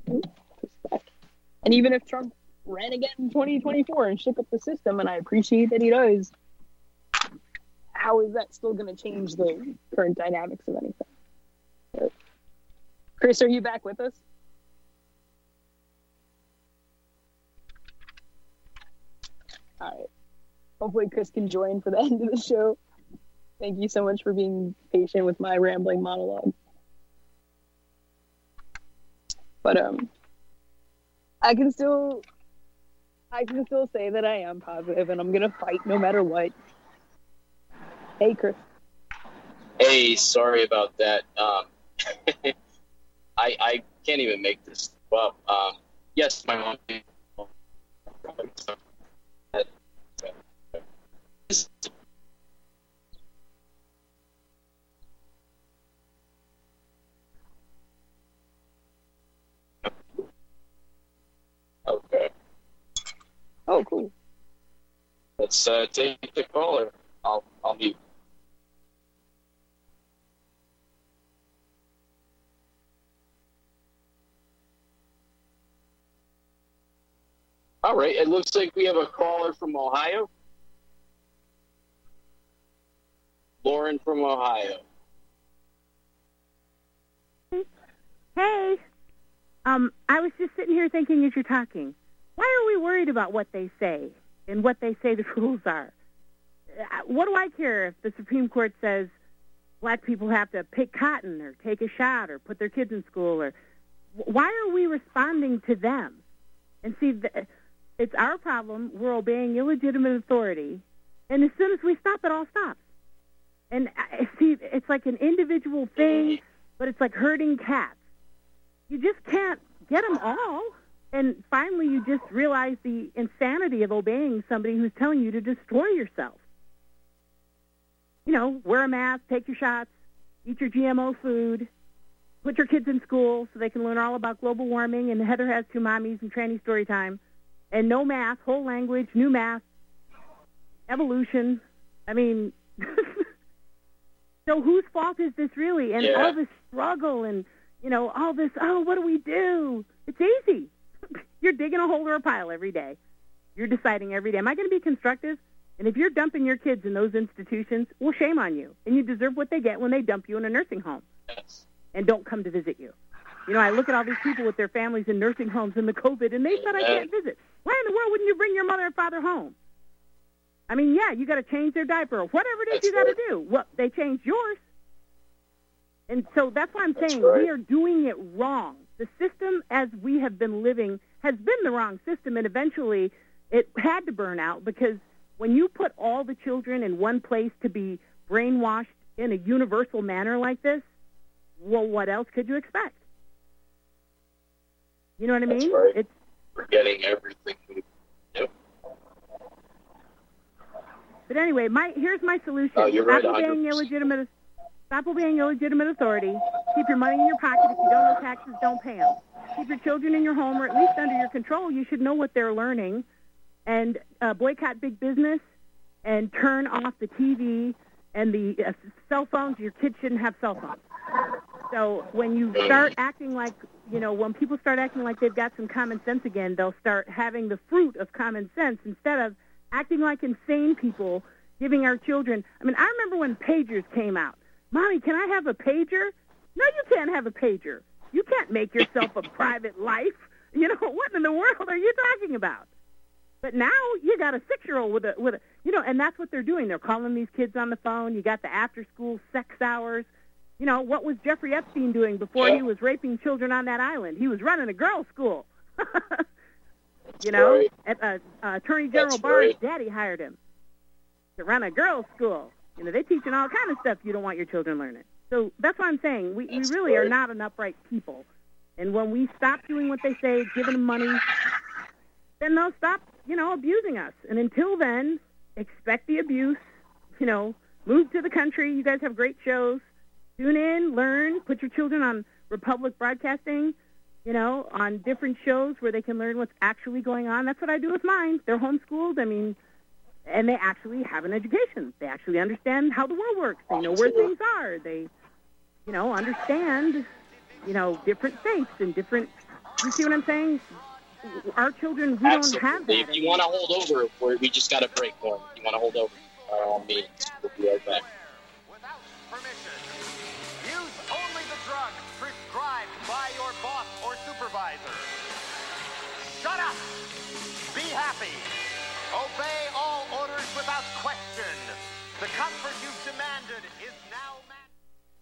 and even if Trump ran again in twenty twenty-four and shook up the system, and I appreciate that he does, how is that still going to change the current dynamics of anything? But, Chris, are you back with us? All right. Hopefully Chris can join for the end of the show. Thank you so much for being patient with my rambling monologue. But um, I can still, I can still say that I am positive, and I'm gonna fight no matter what. Hey, Chris. Hey, sorry about that. Um, I, I can't even make this up. Um, yes, my mom. Okay. Oh, cool. Let's uh, take the caller. I'll I'll mute. All right, it looks like we have a caller from Ohio. Lauren from Ohio. Hey, um, I was just sitting here thinking as you're talking, why are we worried about what they say and what they say the rules are? What do I care if the Supreme Court says black people have to pick cotton or take a shot or put their kids in school? Or why are we responding to them? And see, the, it's our problem. We're obeying illegitimate authority. And as soon as we stop, it all stops. And I see, it's like an individual thing, but it's like herding cats. You just can't get them all. And finally, you just realize the insanity of obeying somebody who's telling you to destroy yourself. You know, wear a mask, take your shots, eat your G M O food, put your kids in school so they can learn all about global warming and Heather Has Two Mommies and tranny story time. And no math, whole language, new math, evolution. I mean, so whose fault is this really? And Yeah. all this struggle and, you know, all this, oh, what do we do? It's easy. You're digging a hole or a pile every day. You're deciding every day, am I going to be constructive? And if you're dumping your kids in those institutions, well, shame on you. And you deserve what they get when they dump you in a nursing home Yes. and don't come to visit you. You know, I look at all these people with their families in nursing homes in the COVID, and they said, I can't visit. Why in the world wouldn't you bring your mother and father home? I mean, yeah, you got to change their diaper or whatever it is That's you got to right. do. Well, they changed yours. And so that's why I'm That's saying right. we are doing it wrong. The system as we have been living has been the wrong system, and eventually it had to burn out because when you put all the children in one place to be brainwashed in a universal manner like this, well, what else could you expect? You know what I That's mean? right. It's We're getting everything we do. But anyway, my here's my solution. Oh, you're right, Stop obeying one hundred percent. illegitimate. Stop obeying illegitimate authority. Keep your money in your pocket. If you don't know taxes, don't pay them. Keep your children in your home or at least under your control. You should know what they're learning. And uh, boycott big business and turn off the T V and the uh, cell phones. Your kids shouldn't have cell phones. So when you start acting like, you know, when people start acting like they've got some common sense again, they'll start having the fruit of common sense instead of acting like insane people, giving our children. I mean, I remember when pagers came out. Mommy, can I have a pager? No, you can't have a pager. You can't make yourself a private life. You know, what in the world are you talking about? But now you got a six-year-old with a, with a, you know, and that's what they're doing. They're calling these kids on the phone. You got the after-school sex hours. You know, what was Jeffrey Epstein doing before yeah. he was raping children on that island? He was running a girls' school. you know, right. At, uh, uh, Attorney General That's Barr's right. daddy hired him to run a girls' school. You know, they're teaching all kind of stuff you don't want your children learning. So that's what I'm saying. We, we really right. are not an upright people. And when we stop doing what they say, giving them money, then they'll stop, you know, abusing us. And until then, expect the abuse. You know, move to the country. You guys have great shows. Tune in, learn, put your children on Republic Broadcasting, you know, on different shows where they can learn what's actually going on. That's what I do with mine. They're homeschooled. I mean, and they actually have an education. They actually understand how the world works. They know where things are. They, you know, understand, you know, different faiths and different, you see what I'm saying? Our children, we Absolutely. don't have that. If you want to hold over, we're, we just got a break for them. If you want to hold over, by all means, we'll be right back. Without permission. Use only the drug prescribed by your boss or supervisor. Shut up. Be happy. Obey all orders without question. The comfort you've demanded is now mandatory.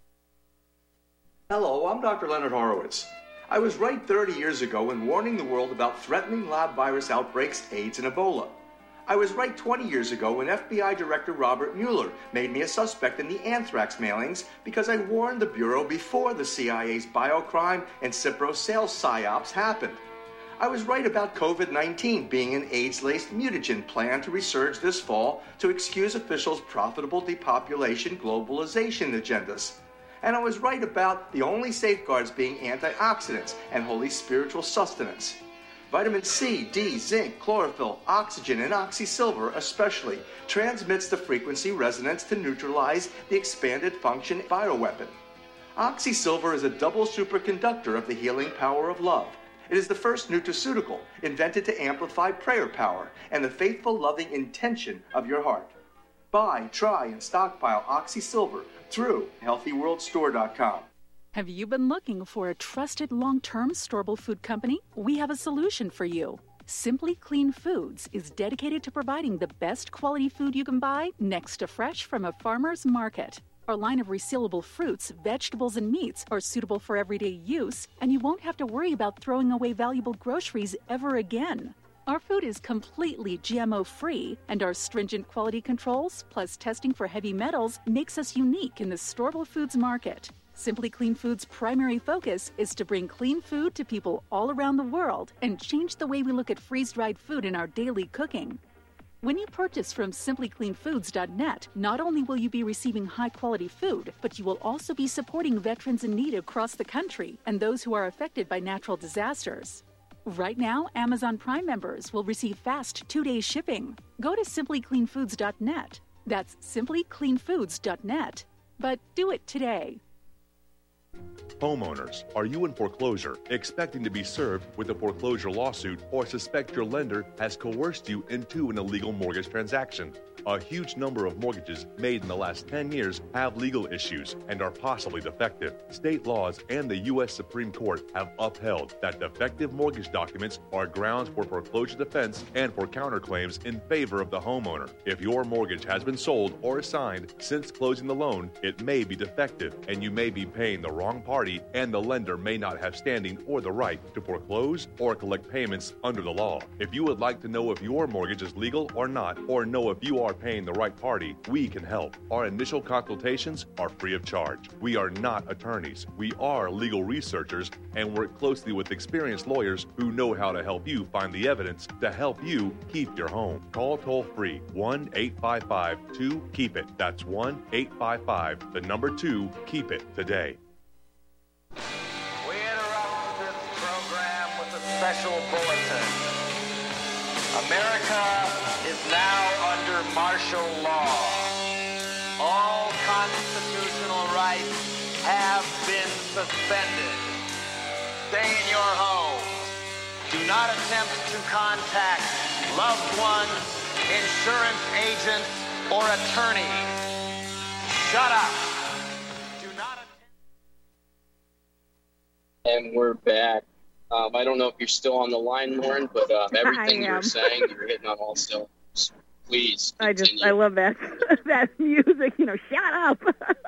Hello, I'm Doctor Leonard Horowitz. I was right thirty years ago in warning the world about threatening lab virus outbreaks, AIDS, and Ebola. I was right twenty years ago when F B I Director Robert Mueller made me a suspect in the anthrax mailings because I warned the Bureau before the C I A's biocrime and Cipro sales psyops happened. I was right about COVID nineteen being an AIDS-laced mutagen planned to resurge this fall to excuse officials' profitable depopulation globalization agendas. And I was right about the only safeguards being antioxidants and holy spiritual sustenance. Vitamin C, D, zinc, chlorophyll, oxygen, and oxysilver especially transmits the frequency resonance to neutralize the expanded function bioweapon. Oxysilver is a double superconductor of the healing power of love. It is the first nutraceutical invented to amplify prayer power and the faithful, loving intention of your heart. Buy, try, and stockpile Oxysilver through healthy world store dot com. Have you been looking for a trusted long-term storable food company? We have a solution for you. Simply Clean Foods is dedicated to providing the best quality food you can buy next to fresh from a farmer's market. Our line of resealable fruits, vegetables, and meats are suitable for everyday use, and you won't have to worry about throwing away valuable groceries ever again. Our food is completely G M O-free, and our stringent quality controls, plus testing for heavy metals, makes us unique in the storable foods market. Simply Clean Foods' primary focus is to bring clean food to people all around the world and change the way we look at freeze-dried food in our daily cooking. When you purchase from simply clean foods dot net, not only will you be receiving high-quality food, but you will also be supporting veterans in need across the country and those who are affected by natural disasters. Right now, Amazon Prime members will receive fast two-day shipping. Go to simply clean foods dot net. That's simply clean foods dot net. But do it today. Homeowners, are you in foreclosure, expecting to be served with a foreclosure lawsuit, or suspect your lender has coerced you into an illegal mortgage transaction? A huge number of mortgages made in the last ten years have legal issues and are possibly defective. State laws and the U S Supreme Court have upheld that defective mortgage documents are grounds for foreclosure defense and for counterclaims in favor of the homeowner. If your mortgage has been sold or assigned since closing the loan, it may be defective and you may be paying the wrong party, and the lender may not have standing or the right to foreclose or collect payments under the law. If you would like to know if your mortgage is legal or not, or know if you are paying the right party, we can help. Our initial consultations are free of charge. We are not attorneys. We are legal researchers and work closely with experienced lawyers who know how to help you find the evidence to help you keep your home. Call toll free one eight five five two keep it. That's one eight five five, the number two, keep it today. We interrupt this program with a special bulletin. America is now under martial law. All constitutional rights have been suspended. Stay in your home. Do not attempt to contact loved ones, insurance agents, or attorneys. Shut up. And we're back. Um, I don't know if you're still on the line, Lauren, but um, everything you're saying, you're hitting on all cylinders. Please continue. I just, I love that that music. You know, shut up.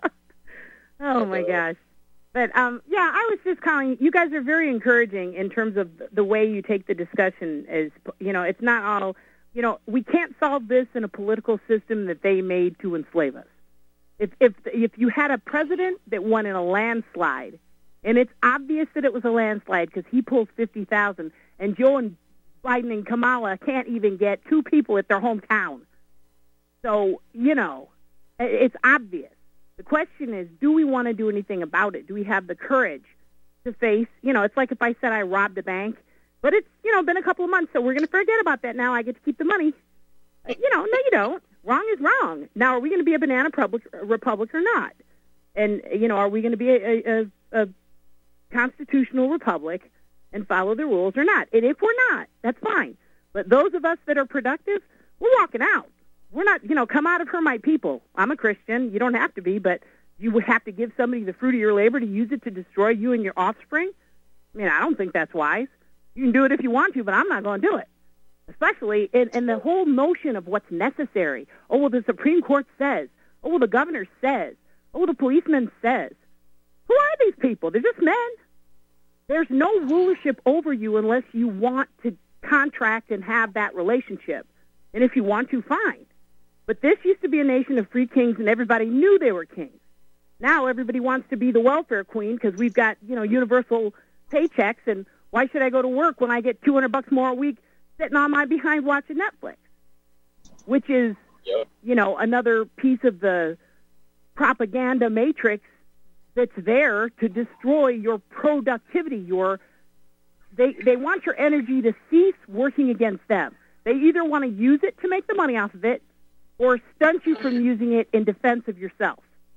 Oh my gosh. But um, yeah, I was just calling. You guys are very encouraging in terms of the way you take the discussion. As you know, it's not all. You know, we can't solve this in a political system that they made to enslave us. If if if you had a president that won in a landslide, and it's obvious that it was a landslide because he pulls fifty thousand, and Joe and Biden and Kamala can't even get two people at their hometown. So, you know, it's obvious. The question is, do we want to do anything about it? Do we have the courage to face, you know, it's like if I said I robbed a bank, but it's, you know, been a couple of months, so we're going to forget about that now. I get to keep the money. You know, no, you don't. Wrong is wrong. Now, are we going to be a banana republic, republic or not? And, you know, are we going to be a, a, a constitutional republic and follow the rules or not? And if we're not, that's fine. But those of us that are productive, we're walking out. We're not, you know, come out of her, my people. I'm a Christian. You don't have to be, but you would have to give somebody the fruit of your labor to use it to destroy you and your offspring? I mean, I don't think that's wise. You can do it if you want to, but I'm not going to do it. Especially in, in the whole notion of what's necessary. Oh, well, the Supreme Court says. Oh, well, the governor says. Oh, well, the policeman says. Who are these people? They're just men. There's no rulership over you unless you want to contract and have that relationship. And if you want to, fine. But this used to be a nation of free kings, and everybody knew they were kings. Now everybody wants to be the welfare queen because we've got, you know, universal paychecks, and why should I go to work when I get two hundred bucks more a week sitting on my behind watching Netflix? Which is, yep. you know, another piece of the propaganda matrix that's there to destroy your productivity. Your they they want your energy to cease working against them. They either want to use it to make the money off of it or stunt you from using it in defense of yourself.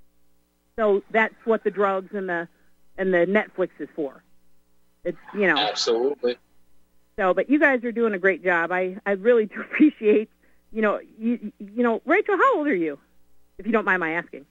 So that's what the drugs and the and the Netflix is for. It's, you know. Absolutely. So, but you guys are doing a great job. I, I really do appreciate, you know, you, you know, Rachel, how old are you? If you don't mind my asking.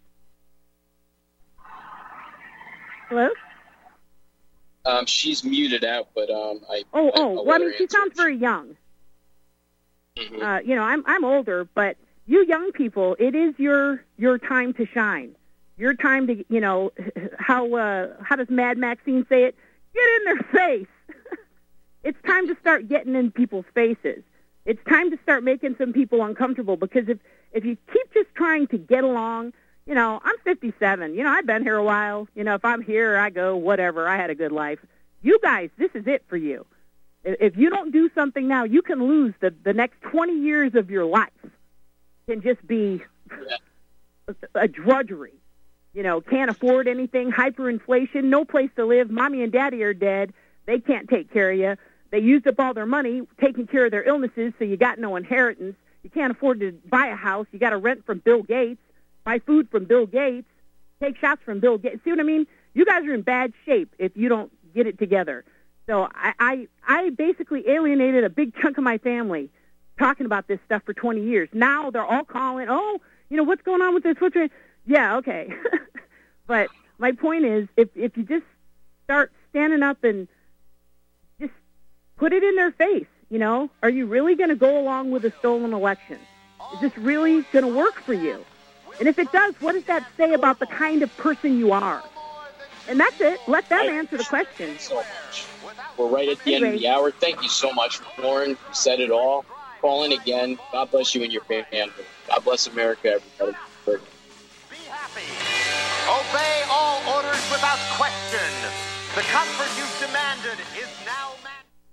Hello? Um, she's muted out, but um, I. Oh, I, oh. Well, I mean, she sounds very young. Mm-hmm. Uh, you know, I'm I'm older, but you young people, it is your your time to shine. Your time to, you know, how uh, how does Mad Maxine say it? Get in their face. It's time to start getting in people's faces. It's time to start making some people uncomfortable, because if if you keep just trying to get along, you know, I'm fifty-seven. You know, I've been here a while. You know, if I'm here, I go, whatever. I had a good life. You guys, this is it for you. If you don't do something now, you can lose the, the next twenty years of your life. Can just be a, a drudgery. You know, can't afford anything, hyperinflation, no place to live. Mommy and daddy are dead. They can't take care of you. They used up all their money taking care of their illnesses, so you got no inheritance. You can't afford to buy a house. You got to rent from Bill Gates, buy food from Bill Gates, take shots from Bill Gates. See what I mean? You guys are in bad shape if you don't get it together. So I, I, I basically alienated a big chunk of my family talking about this stuff for twenty years. Now they're all calling, oh, you know, what's going on with this? What's going Yeah, okay. But my point is, if if you just start standing up and just put it in their face, you know, are you really going to go along with a stolen election? Is this really going to work for you? And if it does, what does that say about the kind of person you are? And that's it. Let them answer the question. So much. We're right at the end of the hour. Thank you so much, Lauren. You said it all. Calling again. God bless you and your family. God bless America, everybody. Be happy. Obey all orders without question. The comfort you've demanded is now mandatory.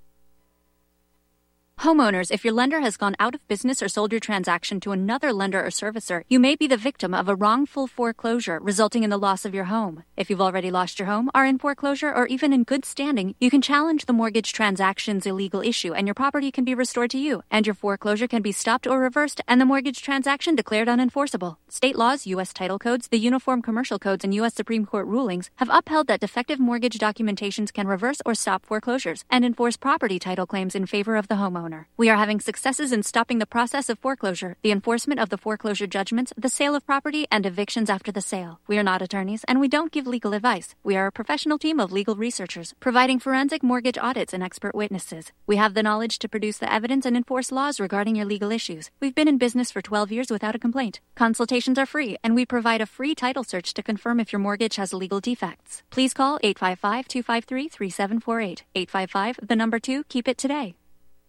Homeowners, if your lender has gone out of business or sold your transaction to another lender or servicer, you may be the victim of a wrongful foreclosure, resulting in the loss of your home. If you've already lost your home, are in foreclosure, or even in good standing, you can challenge the mortgage transaction's illegal issue, and your property can be restored to you, and your foreclosure can be stopped or reversed, and the mortgage transaction declared unenforceable. State laws, U S title codes, the Uniform Commercial Codes, and U S Supreme Court rulings have upheld that defective mortgage documentations can reverse or stop foreclosures and enforce property title claims in favor of the homeowner. homeowner. We are having successes in stopping the process of foreclosure, the enforcement of the foreclosure judgments, the sale of property, and evictions after the sale. We are not attorneys, and we don't give legal advice. We are a professional team of legal researchers, providing forensic mortgage audits and expert witnesses. We have the knowledge to produce the evidence and enforce laws regarding your legal issues. We've been in business for twelve years without a complaint. Consultations are free, and we provide a free title search to confirm if your mortgage has legal defects. Please call eight five five, two five three, three seven four eight. eight five five, the number two, keep it today.